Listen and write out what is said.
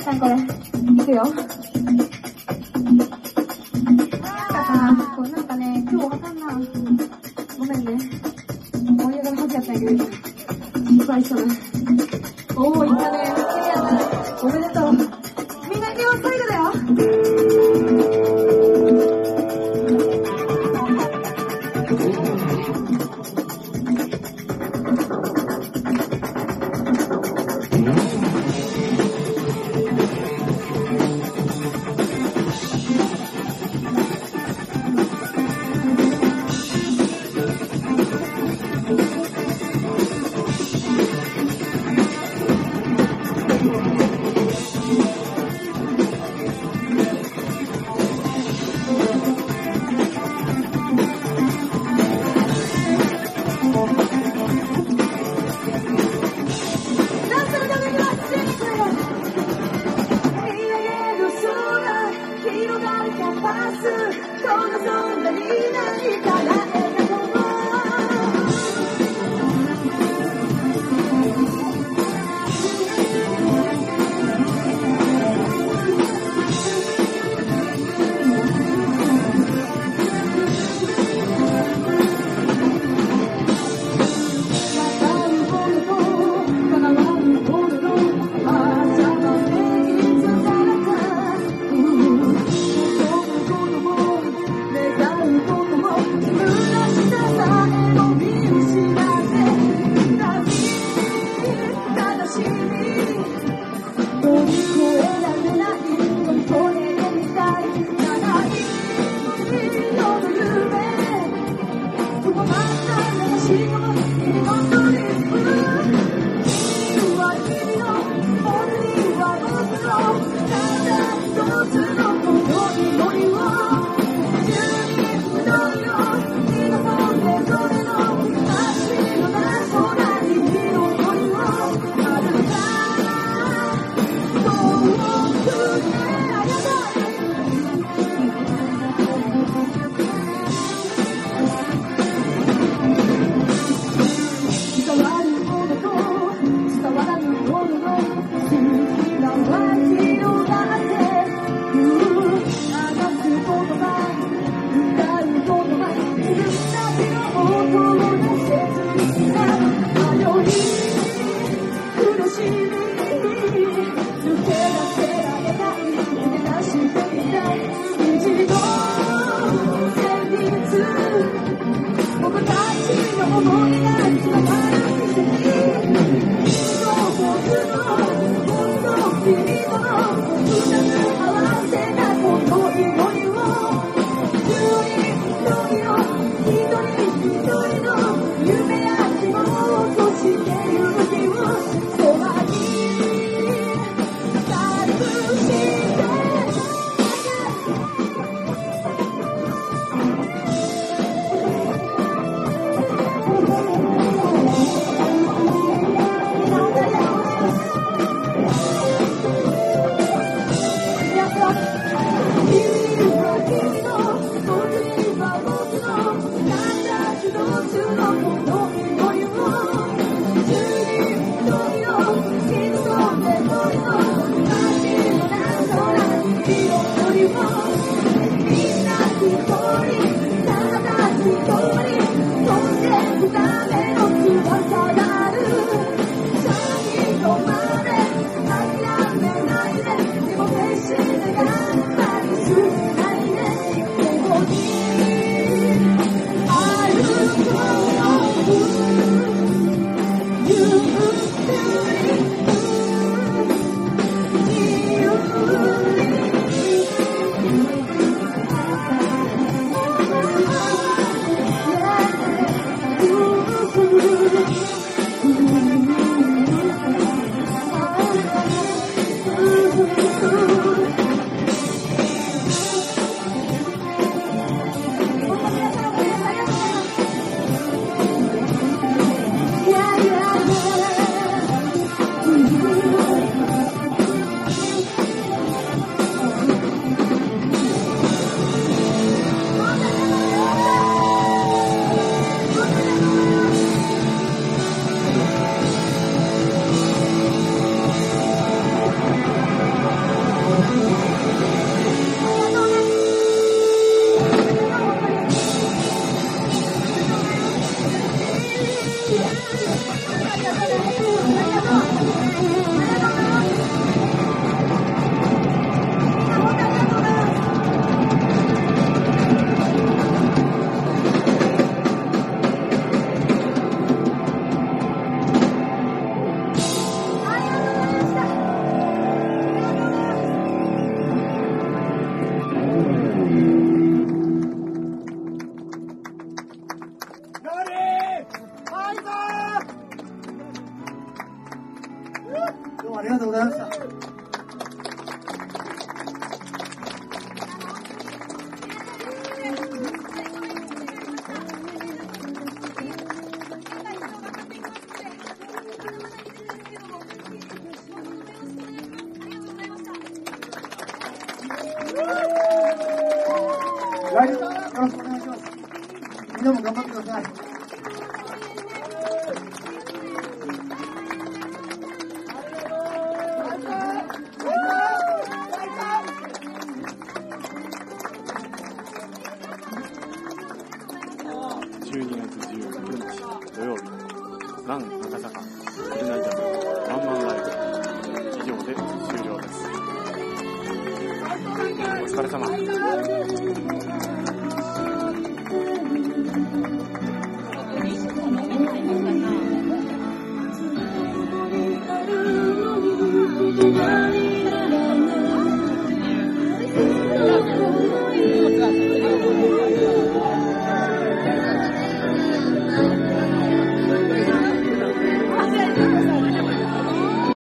さんこれ、いくよ。なんかね、今日わかんない。ごめんね。盛り上がるはずやったんやけど、失敗したね。おー、いったね。クリアだね。おめでとう。みんな、今日は最後だよ。 Yeah. どうもありがとうございました。来年よろしくお願いします。みんなも頑張ってください。 12月19日土曜日、ラン赤坂フルナイジャムワンマンライブ以上で終了です。お疲れ様。